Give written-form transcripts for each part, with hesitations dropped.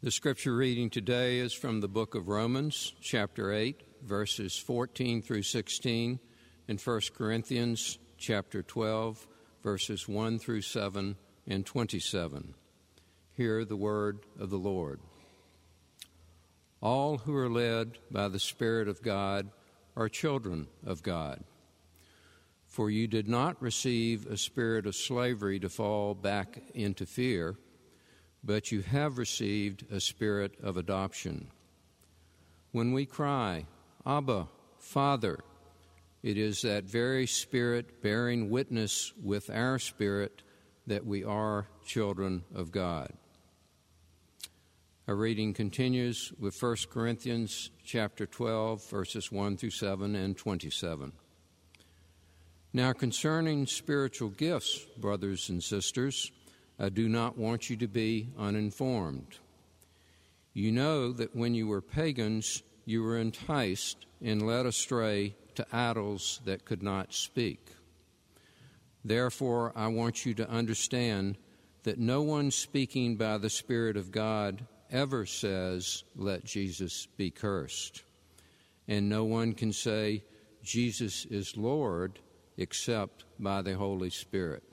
The scripture reading today is from the book of Romans, chapter 8, verses 14 through 16, and 1 Corinthians, chapter 12, verses 1 through 7 and 27. Hear the word of the Lord. All who are led by the Spirit of God are children of God. For you did not receive a spirit of slavery to fall back into fear, but you have received a spirit of adoption. When we cry, Abba, Father, it is that very Spirit bearing witness with our spirit that we are children of God. Our reading continues with 1 Corinthians chapter 12, verses 1 through 7 and 27. Now concerning spiritual gifts, brothers and sisters, I do not want you to be uninformed. You know that when you were pagans, you were enticed and led astray to idols that could not speak. Therefore, I want you to understand that no one speaking by the Spirit of God ever says, "Let Jesus be cursed." And no one can say, "Jesus is Lord," except by the Holy Spirit.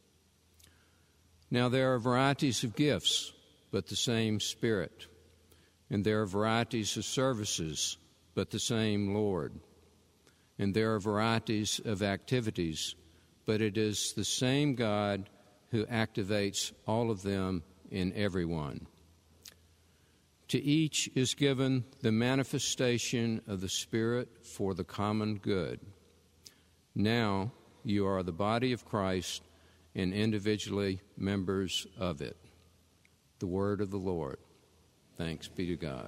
Now there are varieties of gifts, but the same Spirit. And there are varieties of services, but the same Lord. And there are varieties of activities, but it is the same God who activates all of them in everyone. To each is given the manifestation of the Spirit for the common good. Now you are the body of Christ and individually members of it. The word of the Lord. Thanks be to God.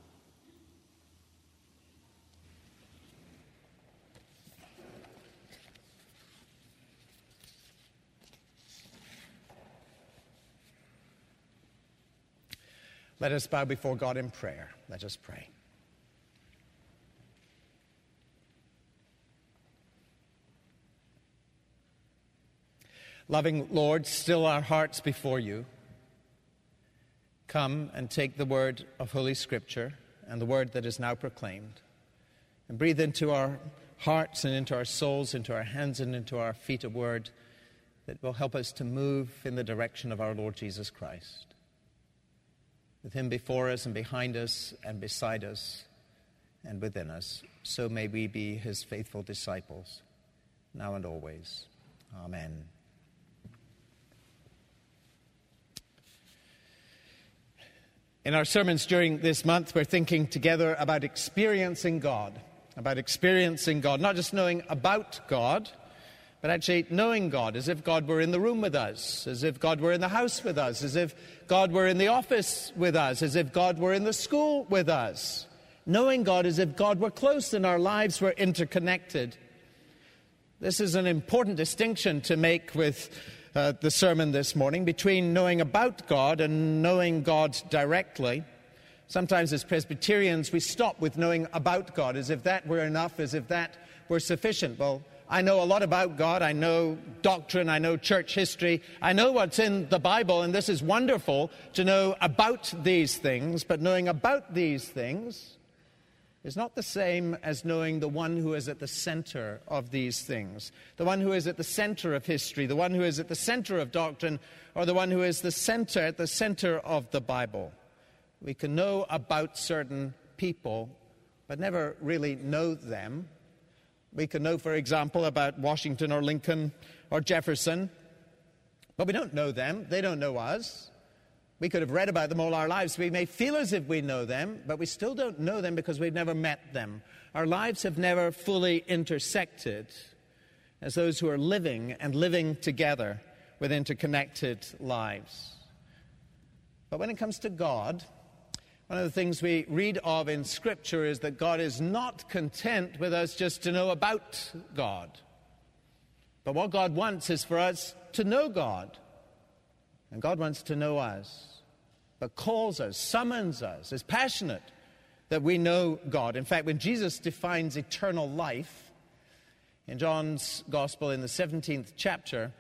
Let us bow before God in prayer. Let us pray. Loving Lord, still our hearts before you. Come and take the word of Holy Scripture and the word that is now proclaimed, and breathe into our hearts and into our souls, into our hands and into our feet a word that will help us to move in the direction of our Lord Jesus Christ. With him before us and behind us and beside us and within us, so may we be his faithful disciples, now and always. Amen. In our sermons during this month, we're thinking together about experiencing God, not just knowing about God, but actually knowing God, as if God were in the room with us, as if God were in the house with us, as if God were in the office with us, as if God were in the school with us. Knowing God as if God were close and our lives were interconnected. This is an important distinction to make with the sermon this morning between knowing about God and knowing God directly. Sometimes as Presbyterians we stop with knowing about God as if that were enough, as if that were sufficient. Well, I know a lot about God, I know doctrine, I know church history, I know what's in the Bible, and this is wonderful to know about these things, but knowing about these things is not the same as knowing the one who is at the center of these things, the one who is at the center of history, the one who is at the center of doctrine, or the one who is at the center of the Bible. We can know about certain people, but never really know them. We can know, for example, about Washington or Lincoln or Jefferson, but we don't know them. They don't know us. We could have read about them all our lives. We may feel as if we know them, but we still don't know them because we've never met them. Our lives have never fully intersected as those who are living and living together with interconnected lives. But when it comes to God, one of the things we read of in Scripture is that God is not content with us just to know about God. But what God wants is for us to know God. And God wants to know us, but calls us, summons us, is passionate that we know God. In fact, when Jesus defines eternal life, in John's Gospel in the 17th chapter, he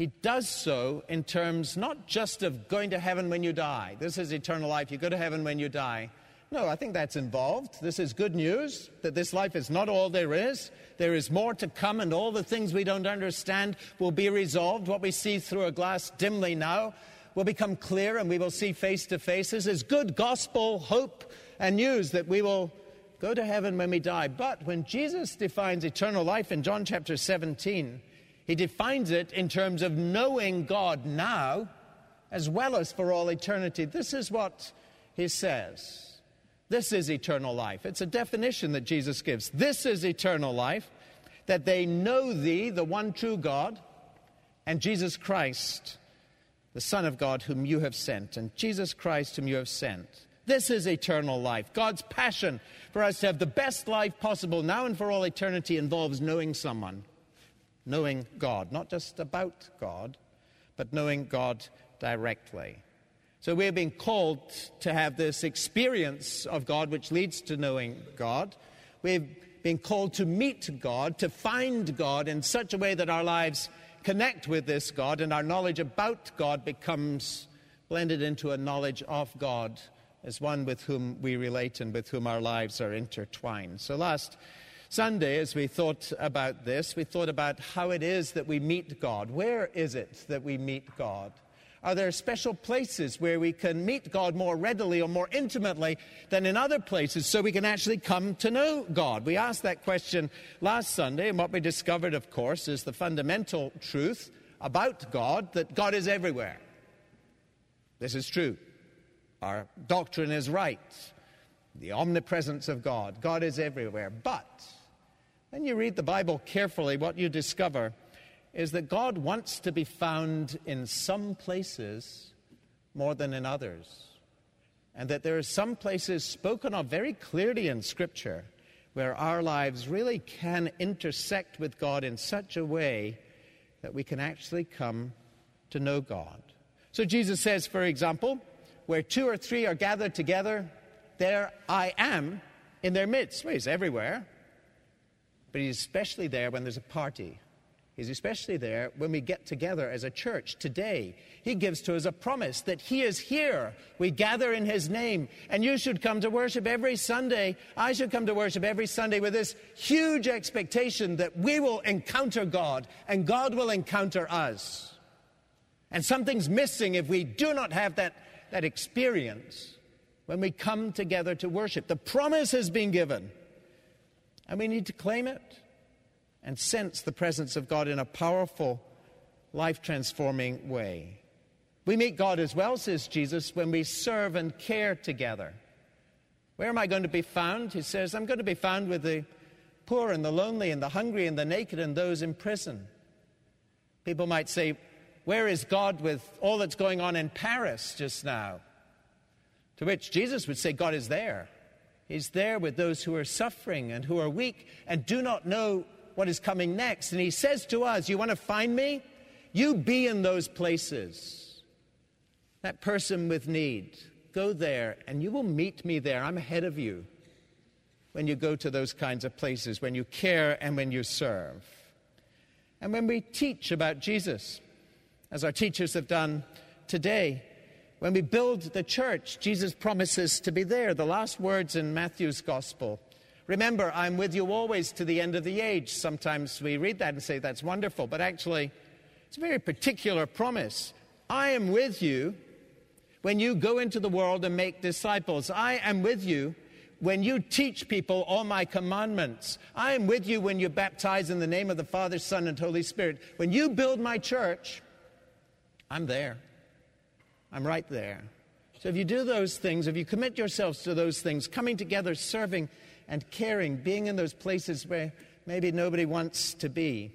he does so in terms not just of going to heaven when you die. This is eternal life. You go to heaven when you die. No, I think that's involved. This is good news, that this life is not all there is. There is more to come, and all the things we don't understand will be resolved. What we see through a glass dimly now will become clear, and we will see face to face. This is good gospel, hope, and news that we will go to heaven when we die. But when Jesus defines eternal life in John chapter 17, he defines it in terms of knowing God now as well as for all eternity. This is what he says. This is eternal life. It's a definition that Jesus gives. This is eternal life, that they know thee, the one true God, and Jesus Christ, the Son of God, whom you have sent. And Jesus Christ, whom you have sent. This is eternal life. God's passion for us to have the best life possible now and for all eternity involves knowing someone, knowing God. Not just about God, but knowing God directly. So we're being called to have this experience of God which leads to knowing God. We've been called to meet God, to find God in such a way that our lives connect with this God and our knowledge about God becomes blended into a knowledge of God as one with whom we relate and with whom our lives are intertwined. So last Sunday, as we thought about this, we thought about how it is that we meet God. Where is it that we meet God? Are there special places where we can meet God more readily or more intimately than in other places so we can actually come to know God? We asked that question last Sunday, and what we discovered, of course, is the fundamental truth about God, that God is everywhere. This is true. Our doctrine is right. The omnipresence of God. God is everywhere. But when you read the Bible carefully, what you discover is that God wants to be found in some places more than in others. And that there are some places spoken of very clearly in Scripture where our lives really can intersect with God in such a way that we can actually come to know God. So Jesus says, for example, where 2 or 3 are gathered together, there I am in their midst. Well, he's everywhere, but he's especially there when there's a party. He's especially there when we get together as a church today. He gives to us a promise that he is here. We gather in his name. And you should come to worship every Sunday. I should come to worship every Sunday with this huge expectation that we will encounter God and God will encounter us. And something's missing if we do not have that experience when we come together to worship. The promise has been given, and we need to claim it and sense the presence of God in a powerful, life-transforming way. We meet God as well, says Jesus, when we serve and care together. Where am I going to be found? He says, I'm going to be found with the poor and the lonely and the hungry and the naked and those in prison. People might say, where is God with all that's going on in Paris just now? To which Jesus would say, God is there. He's there with those who are suffering and who are weak and do not know what is coming next. And he says to us, you want to find me? You be in those places. That person with need, go there and you will meet me there. I'm ahead of you when you go to those kinds of places, when you care and when you serve. And when we teach about Jesus, as our teachers have done today, when we build the church, Jesus promises to be there. The last words in Matthew's gospel. Remember, I'm with you always to the end of the age. Sometimes we read that and say, that's wonderful. But actually, it's a very particular promise. I am with you when you go into the world and make disciples. I am with you when you teach people all my commandments. I am with you when you baptize in the name of the Father, Son, and Holy Spirit. When you build my church, I'm there. I'm right there. So if you do those things, if you commit yourselves to those things, coming together, serving and caring, being in those places where maybe nobody wants to be,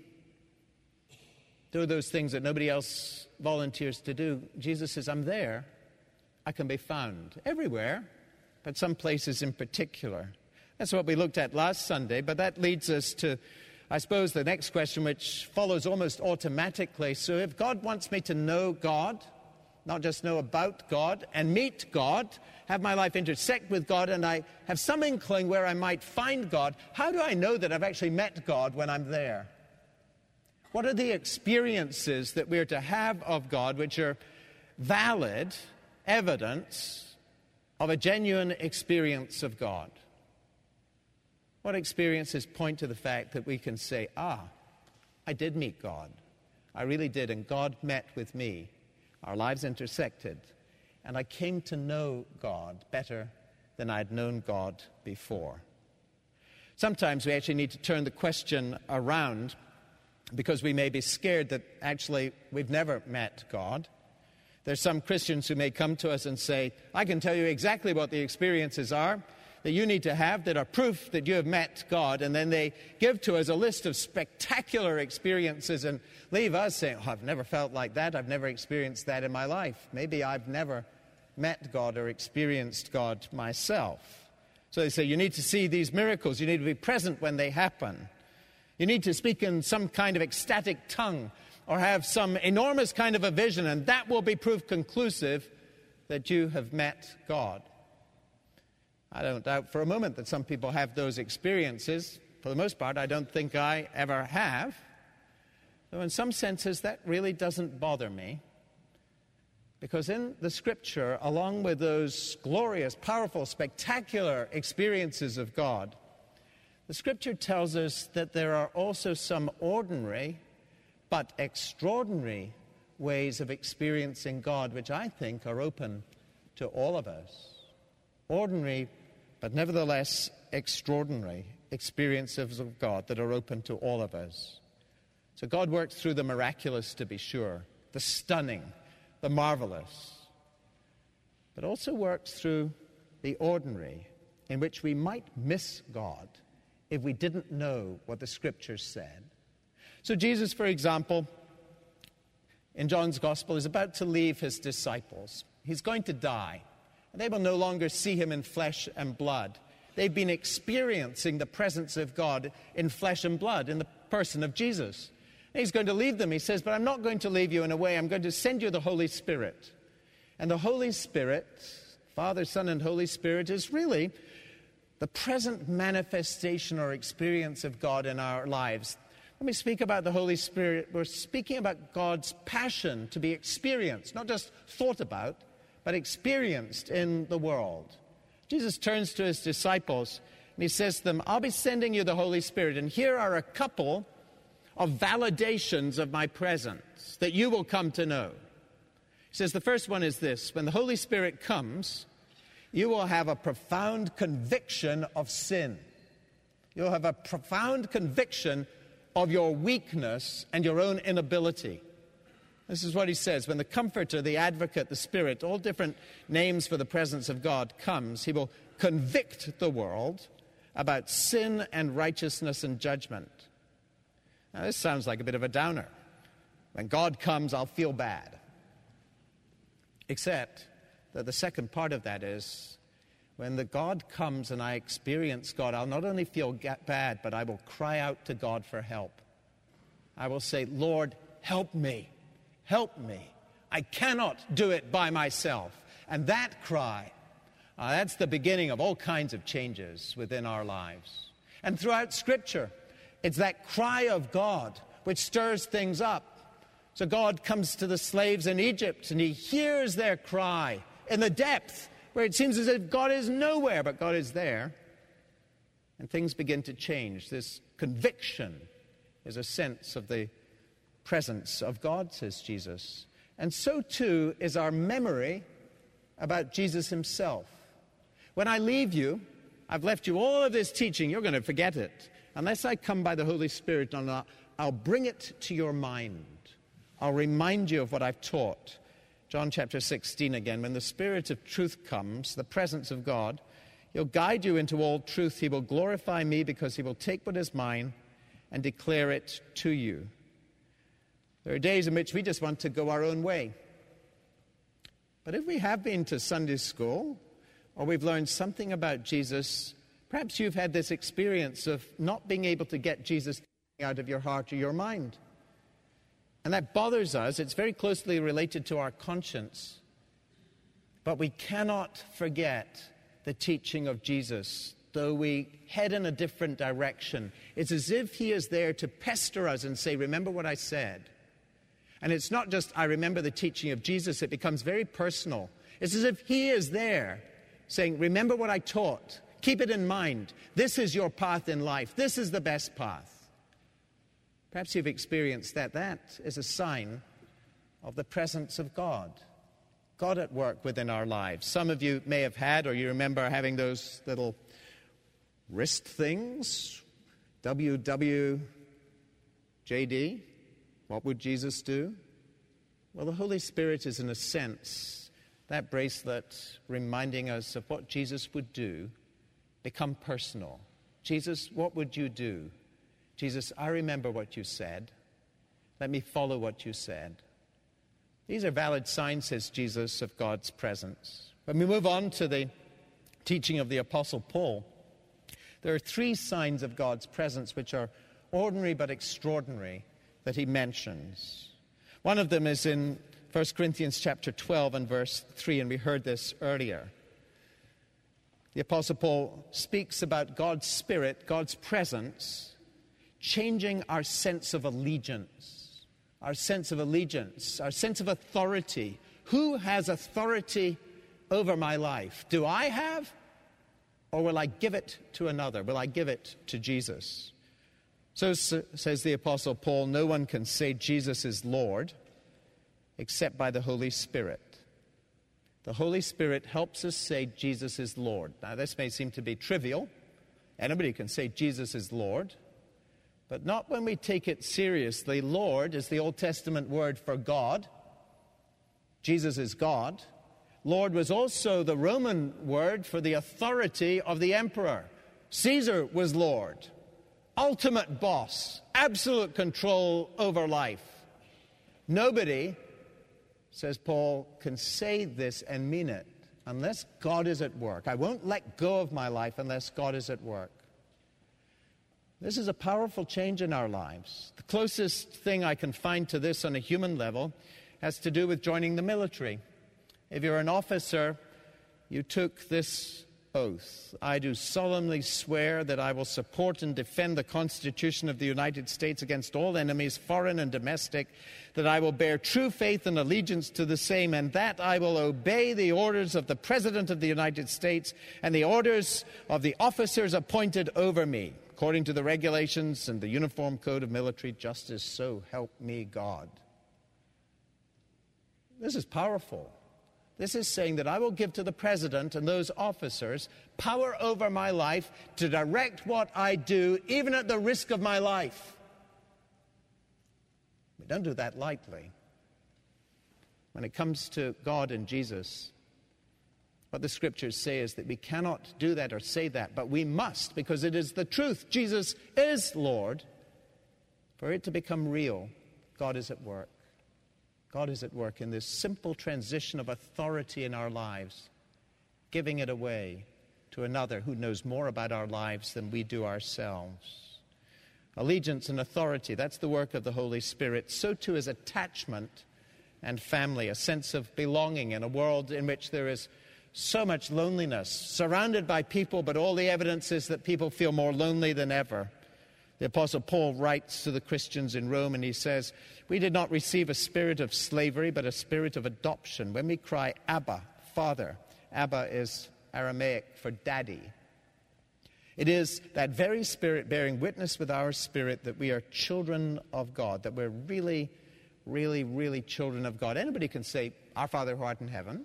do those things that nobody else volunteers to do, Jesus says, I'm there. I can be found everywhere, but some places in particular. That's what we looked at last Sunday, but that leads us to, I suppose, the next question, which follows almost automatically. So if God wants me to know God, not just know about God, and meet God, have my life intersect with God, and I have some inkling where I might find God, how do I know that I've actually met God when I'm there? What are the experiences that we're to have of God which are valid evidence of a genuine experience of God? What experiences point to the fact that we can say, I did meet God. I really did, and God met with me. Our lives intersected, and I came to know God better than I'd known God before. Sometimes we actually need to turn the question around because we may be scared that actually we've never met God. There's some Christians who may come to us and say, I can tell you exactly what the experiences are that you need to have that are proof that you have met God. And then they give to us a list of spectacular experiences and leave us saying, I've never felt like that. I've never experienced that in my life. Maybe I've never met God or experienced God myself. So they say, you need to see these miracles. You need to be present when they happen. You need to speak in some kind of ecstatic tongue or have some enormous kind of a vision, and that will be proof conclusive that you have met God. I don't doubt for a moment that some people have those experiences. For the most part, I don't think I ever have. Though in some senses, that really doesn't bother me. Because in the Scripture, along with those glorious, powerful, spectacular experiences of God, the Scripture tells us that there are also some ordinary but extraordinary ways of experiencing God, which I think are open to all of us. Ordinary, but nevertheless extraordinary experiences of God that are open to all of us. So God works through the miraculous, to be sure, the stunning, the marvelous, but also works through the ordinary, in which we might miss God if we didn't know what the Scriptures said. So Jesus, for example, in John's Gospel, is about to leave his disciples. He's going to die, and they will no longer see him in flesh and blood. They've been experiencing the presence of God in flesh and blood in the person of Jesus. And he's going to leave them. He says, but I'm not going to leave you in a way. I'm going to send you the Holy Spirit. And the Holy Spirit, Father, Son, and Holy Spirit, is really the present manifestation or experience of God in our lives. When we speak about the Holy Spirit, we're speaking about God's passion to be experienced, not just thought about, but experienced in the world. Jesus turns to his disciples and he says to them, I'll be sending you the Holy Spirit, and here are a couple of validations of my presence that you will come to know. He says the first one is this: when the Holy Spirit comes, you will have a profound conviction of sin. You'll have a profound conviction of your weakness and your own inability. This is what he says. When the Comforter, the Advocate, the Spirit, all different names for the presence of God, comes, he will convict the world about sin and righteousness and judgment. Now, this sounds like a bit of a downer. When God comes, I'll feel bad. Except that the second part of that is, when the God comes and I experience God, I'll not only feel bad, but I will cry out to God for help. I will say, Lord, help me. Help me. I cannot do it by myself. And that cry, that's the beginning of all kinds of changes within our lives. And throughout Scripture, it's that cry of God which stirs things up. So God comes to the slaves in Egypt and he hears their cry in the depth where it seems as if God is nowhere, but God is there. And things begin to change. This conviction is a sense of the presence of God, says Jesus. And so too is our memory about Jesus himself. When I leave you, I've left you all of this teaching, you're going to forget it. Unless I come by the Holy Spirit, I'll bring it to your mind. I'll remind you of what I've taught. John chapter 16 again, when the Spirit of truth comes, the presence of God, he'll guide you into all truth. He will glorify me because he will take what is mine and declare it to you. There are days in which we just want to go our own way. But if we have been to Sunday school, or we've learned something about Jesus, perhaps you've had this experience of not being able to get Jesus out of your heart or your mind. And that bothers us. It's very closely related to our conscience. But we cannot forget the teaching of Jesus, though we head in a different direction. It's as if he is there to pester us and say, remember what I said. And it's not just, I remember the teaching of Jesus. It becomes very personal. It's as if he is there saying, remember what I taught. Keep it in mind. This is your path in life. This is the best path. Perhaps you've experienced that. That is a sign of the presence of God. God at work within our lives. Some of you may have had, or you remember having those little wrist things. WWJD. What would Jesus do? Well, the Holy Spirit is, in a sense, that bracelet reminding us of what Jesus would do become personal. Jesus, what would you do? Jesus, I remember what you said. Let me follow what you said. These are valid signs, says Jesus, of God's presence. When we move on to the teaching of the Apostle Paul, there are 3 signs of God's presence which are ordinary but extraordinary that he mentions. One of them is in 1 Corinthians chapter 12 and verse 3, and we heard this earlier. The Apostle Paul speaks about God's Spirit, God's presence, changing our sense of allegiance. Our sense of allegiance, our sense of authority. Who has authority over my life? Do I have? Or will I give it to another? Will I give it to Jesus? So says the Apostle Paul, no one can say Jesus is Lord except by the Holy Spirit. The Holy Spirit helps us say Jesus is Lord. Now this may seem to be trivial. Anybody can say Jesus is Lord. But not when we take it seriously. Lord is the Old Testament word for God. Jesus is God. Lord was also the Roman word for the authority of the emperor. Caesar was Lord. Ultimate boss. Absolute control over life. Nobody, says Paul, can say this and mean it unless God is at work. I won't let go of my life unless God is at work. This is a powerful change in our lives. The closest thing I can find to this on a human level has to do with joining the military. If you're an officer, you took this oath. I do solemnly swear that I will support and defend the Constitution of the United States against all enemies, foreign and domestic, that I will bear true faith and allegiance to the same, and that I will obey the orders of the President of the United States and the orders of the officers appointed over me, according to the regulations and the Uniform Code of Military Justice, so help me God. This is powerful. This is saying that I will give to the President and those officers power over my life to direct what I do, even at the risk of my life. We don't do that lightly. When it comes to God and Jesus, what the Scriptures say is that we cannot do that or say that, but we must, because it is the truth. Jesus is Lord. For it to become real, God is at work. God is at work in this simple transition of authority in our lives, giving it away to another who knows more about our lives than we do ourselves. Allegiance and authority, that's the work of the Holy Spirit. So too is attachment and family, a sense of belonging in a world in which there is so much loneliness, surrounded by people, but all the evidence is that people feel more lonely than ever. The Apostle Paul writes to the Christians in Rome, and he says, we did not receive a spirit of slavery, but a spirit of adoption. When we cry, Abba, Father, Abba is Aramaic for daddy. It is that very Spirit bearing witness with our spirit that we are children of God, that we're really, really, really children of God. Anybody can say, Our Father who art in heaven.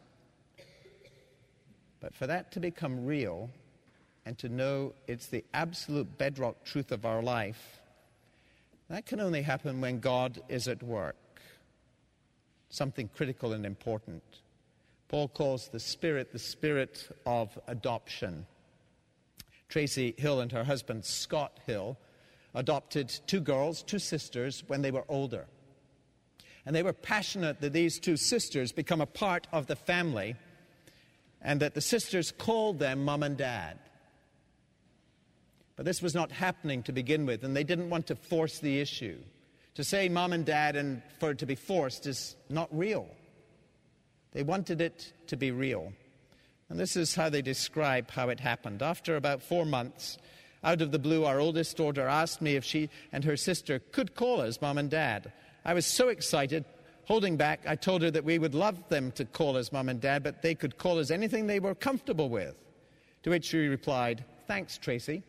But for that to become real and to know it's the absolute bedrock truth of our life, that can only happen when God is at work. Something critical and important. Paul calls the spirit of adoption. Tracy Hill and her husband Scott Hill adopted 2 girls, 2 sisters, when they were older. And they were passionate that these 2 sisters become a part of the family, and that the sisters called them Mom and Dad. But this was not happening to begin with, and they didn't want to force the issue. To say Mom and Dad and for it to be forced is not real. They wanted it to be real. And this is how they describe how it happened. After about 4 months, out of the blue, our oldest daughter asked me if she and her sister could call us Mom and Dad. I was so excited. Holding back, I told her that we would love them to call us Mom and Dad, but they could call us anything they were comfortable with. To which she replied, "Thanks, Tracy."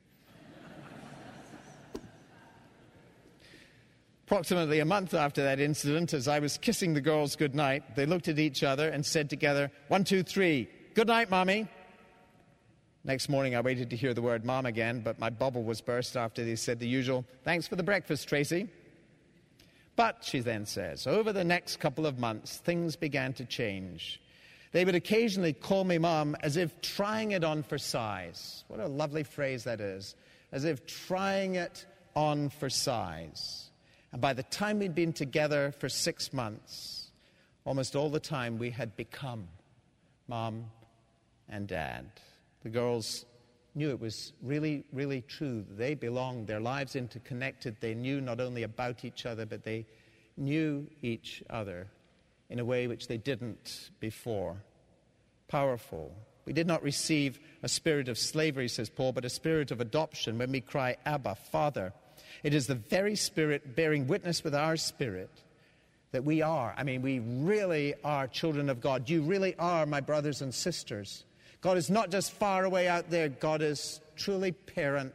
Approximately a month after that incident, as I was kissing the girls goodnight, they looked at each other and said together, 1, 2, 3, "Good night, Mommy." Next morning, I waited to hear the word Mom again, but my bubble was burst after they said the usual, "Thanks for the breakfast, Tracy." But, she then says, over the next couple of months, things began to change. They would occasionally call me Mom as if trying it on for size. What a lovely phrase that is. As if trying it on for size. And by the time we'd been together for 6 months, almost all the time we had become Mom and Dad. The girls knew it was really, really true. They belonged, their lives interconnected. They knew not only about each other, but they knew each other in a way which they didn't before. Powerful. We did not receive a spirit of slavery, says Paul, but a spirit of adoption when we cry, Abba, Father. It is the very Spirit bearing witness with our spirit that we are. We really are children of God. You really are my brothers and sisters. God is not just far away out there. God is truly parent,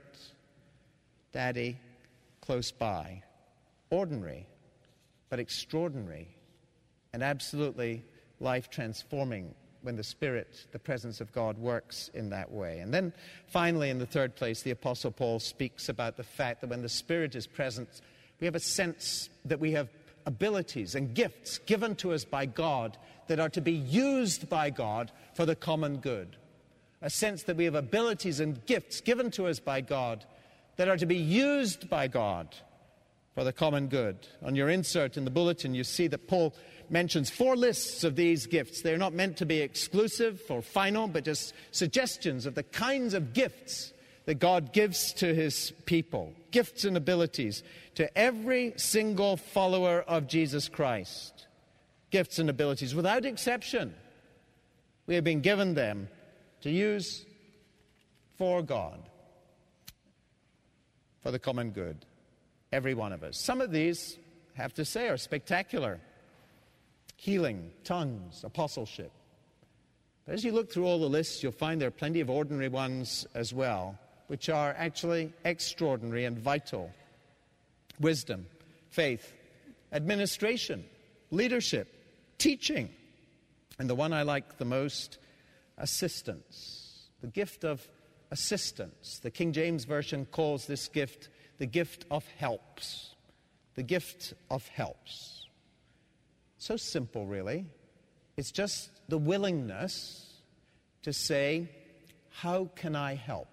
daddy, close by. Ordinary, but extraordinary, and absolutely life-transforming when the Spirit, the presence of God, works in that way. And then finally, in the third place, the Apostle Paul speaks about the fact that when the Spirit is present, we have a sense that we have abilities and gifts given to us by God that are to be used by God for the common good. A sense that we have abilities and gifts given to us by God that are to be used by God for the common good. On your insert in the bulletin, you see that Paul mentions 4 lists of these gifts. They're not meant to be exclusive or final, but just suggestions of the kinds of gifts that God gives to his people. Gifts and abilities to every single follower of Jesus Christ. Gifts and abilities, without exception. We have been given them to use for God, for the common good. Every one of us. Some of these, I have to say, are spectacular. Healing, tongues, apostleship. But as you look through all the lists, you'll find there are plenty of ordinary ones as well, which are actually extraordinary and vital. Wisdom, faith, administration, leadership, teaching, and the one I like the most, assistance. The gift of assistance. The King James Version calls this gift the gift of helps. The gift of helps. So simple, really. It's just the willingness to say, how can I help?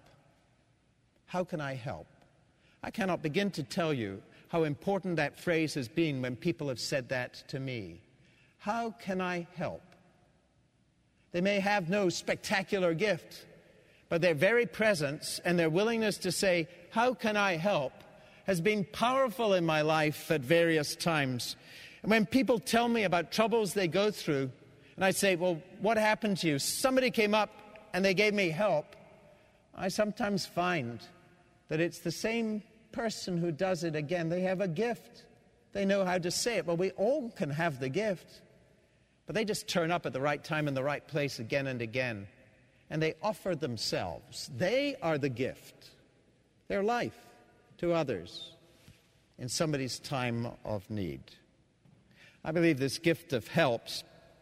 How can I help? I cannot begin to tell you how important that phrase has been when people have said that to me. How can I help? They may have no spectacular gift, but their very presence and their willingness to say, how can I help, has been powerful in my life at various times. And when people tell me about troubles they go through, and I say, well, what happened to you? Somebody came up and they gave me help. I sometimes find that it's the same person who does it again. They have a gift. They know how to say it. Well, we all can have the gift, but they just turn up at the right time in the right place again and again. And they offer themselves. They are the gift, their life to others in somebody's time of need. I believe this gift of helps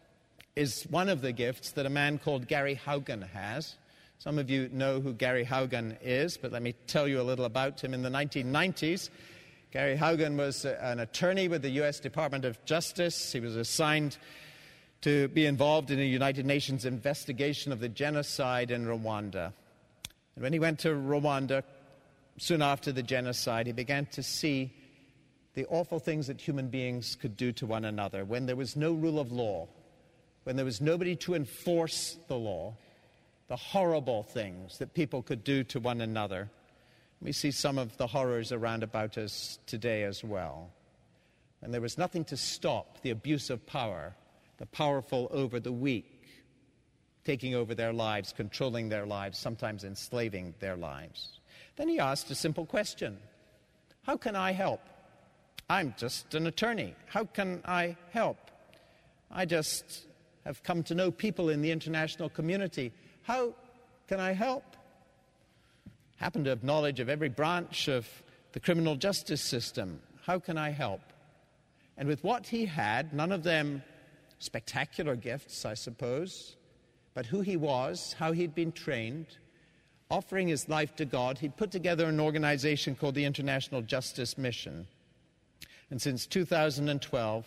is one of the gifts that a man called Gary Haugen has. Some of you know who Gary Haugen is, but let me tell you a little about him. In the 1990s, Gary Haugen was an attorney with the U.S. Department of Justice. He was assigned to be involved in a United Nations investigation of the genocide in Rwanda. And when he went to Rwanda, soon after the genocide, he began to see the awful things that human beings could do to one another when there was no rule of law, when there was nobody to enforce the law, the horrible things that people could do to one another. We see some of the horrors around about us today as well. And there was nothing to stop the abuse of power, the powerful over the weak. taking over their lives, controlling their lives, sometimes enslaving their lives. Then he asked a simple question: how can I help? I'm just an attorney. How can I help? I just have come to know people in the international community. How can I help? Happen to have knowledge of every branch of the criminal justice system. How can I help? And with what he had, none of them spectacular gifts, I suppose, but who he was, how he'd been trained, offering his life to God, he'd put together an organization called the International Justice Mission. And since 2012,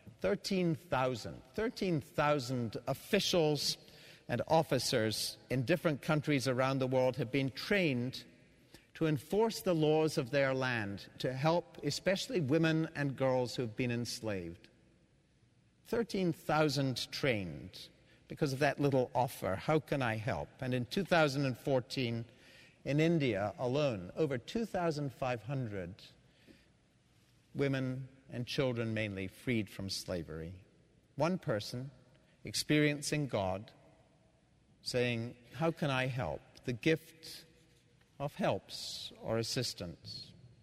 13,000 officials and officers in different countries around the world have been trained to enforce the laws of their land, to help especially women and girls who have been enslaved. 13,000 trained because of that little offer, how can I help? And in 2014, in India alone, over 2,500 women and children mainly freed from slavery. One person experiencing God, saying, how can I help? The gift of helps or assistance.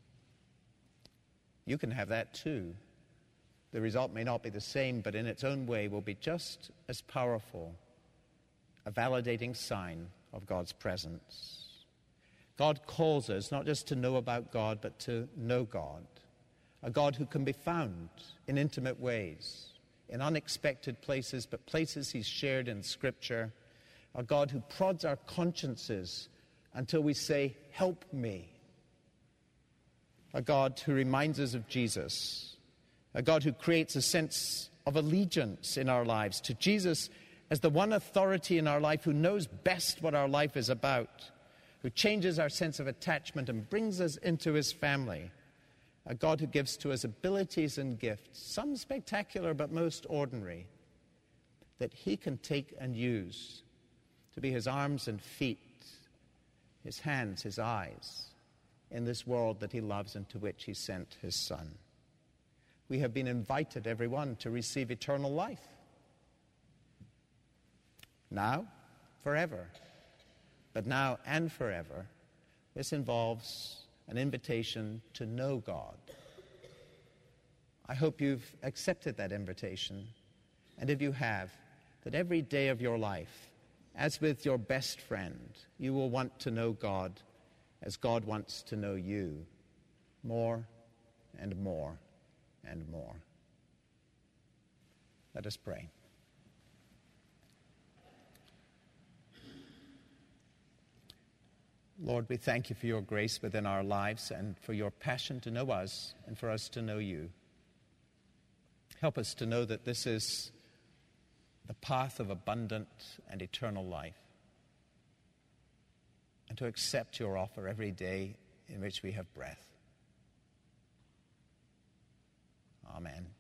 You can have that too. The result may not be the same, but in its own way will be just as powerful, a validating sign of God's presence. God calls us not just to know about God, but to know God. A God who can be found in intimate ways, in unexpected places, but places he's shared in Scripture. A God who prods our consciences until we say, help me. A God who reminds us of Jesus. A God who creates a sense of allegiance in our lives to Jesus as the one authority in our life who knows best what our life is about, who changes our sense of attachment and brings us into his family. A God who gives to us abilities and gifts, some spectacular but most ordinary, that he can take and use to be his arms and feet, his hands, his eyes, in this world that he loves and to which he sent his Son. We have been invited, everyone, to receive eternal life. Now, forever. But now and forever, this involves an invitation to know God. I hope you've accepted that invitation. And if you have, that every day of your life, as with your best friend, you will want to know God as God wants to know you, more and more and more. Let us pray. Lord, we thank you for your grace within our lives and for your passion to know us and for us to know you. Help us to know that this is the path of abundant and eternal life, and to accept your offer every day in which we have breath. Amen.